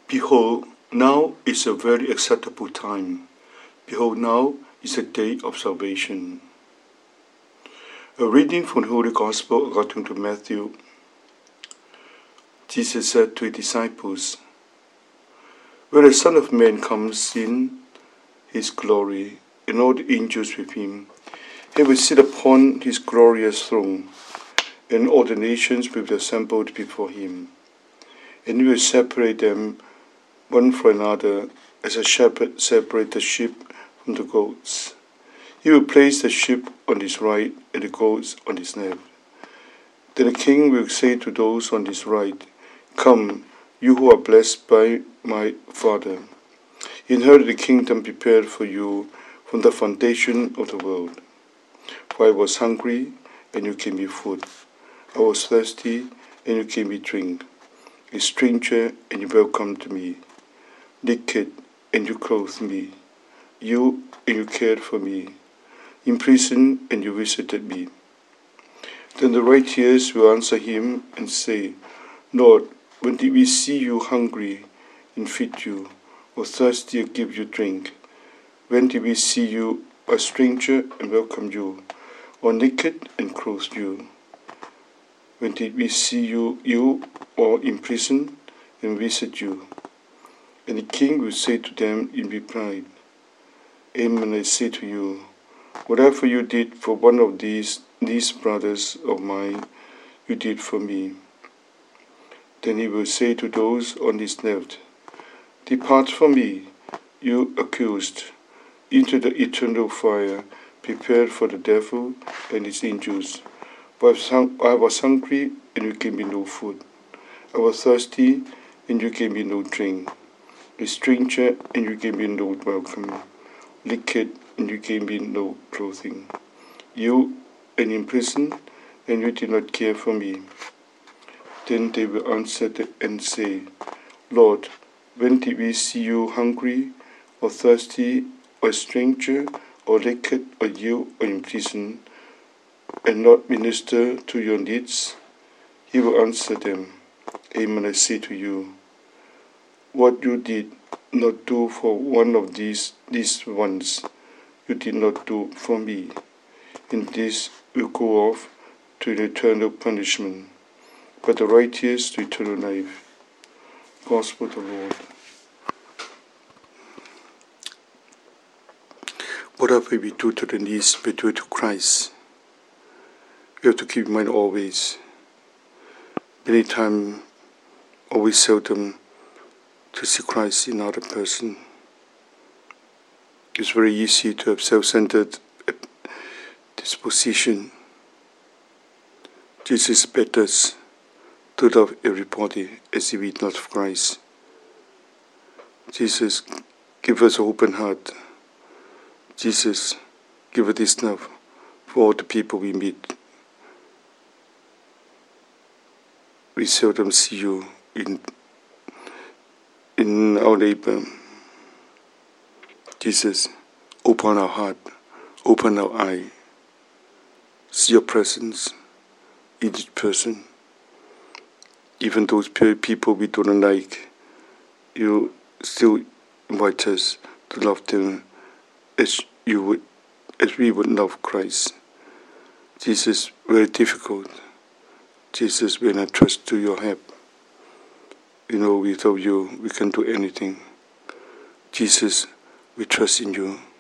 Behold, now is a very acceptable time. Behold, now is the day of salvation. A reading from the Holy Gospel according to Matthew. Jesus said to his disciples, "When the Son of Man comes in his glory, and all the angels with him, he will sit upon his glorious throne, and all the nations will be assembled before him. And he will separate them one from another, as a shepherd separates the sheep from the goats. He will place the sheep on his right and the goats on his left. Then the king will say to those on his right, 'Come, you who are blessed by my Father. Inherit the kingdom prepared for you from the foundation of the world. For I was hungry, and you gave me food. I was thirsty, and you gave me drink. A stranger, and you welcomed me. Naked, and you clothed me. And you cared for me. In prison, and you visited me.' Then the righteous will answer him and say, 'Lord, when did we see you hungry and feed you, or thirsty and give you drink? When did we see you a stranger and welcome you, or naked and clothe you? When did we see you or in prison and visit you?' And the king will say to them in reply, 'Amen, I say to you, whatever you did for one of these brothers of mine, you did for me.' Then he will say to those on his left, 'Depart from me, you accused, into the eternal fire prepared for the devil and his angels. For I was hungry, and you gave me no food. I was thirsty, and you gave me no drink. A stranger, and you gave me no welcome. Naked, and you gave me no clothing. And in prison, and you did not care for me.' Then they will answer and say, 'Lord, when did we see you hungry, or thirsty, or a stranger, or naked, or in prison, and not minister to your needs?' He will answer them, 'Amen, I say to you, what you did not do for one of these ones, you did not do for me.' And this will go off to an eternal punishment, but the righteous to eternal life.' Gospel of the Lord. Whatever we do to the least, we do it to Christ. We have to keep in mind always, many times, always seldom, to see Christ in another person. It's very easy to have self-centered disposition. Jesus begs us to love everybody as if we love Christ. Jesus give us an open heart. Jesus give us this love for all the people we meet. We seldom see you in our neighbor. Jesus, open our heart, open our eye, see your presence in each person. Even those people we don't like, you still invite us to love them as we would love Christ. Jesus, very difficult. Jesus, we not trust to your help. Without you, we can't do anything. Jesus, we trust in you.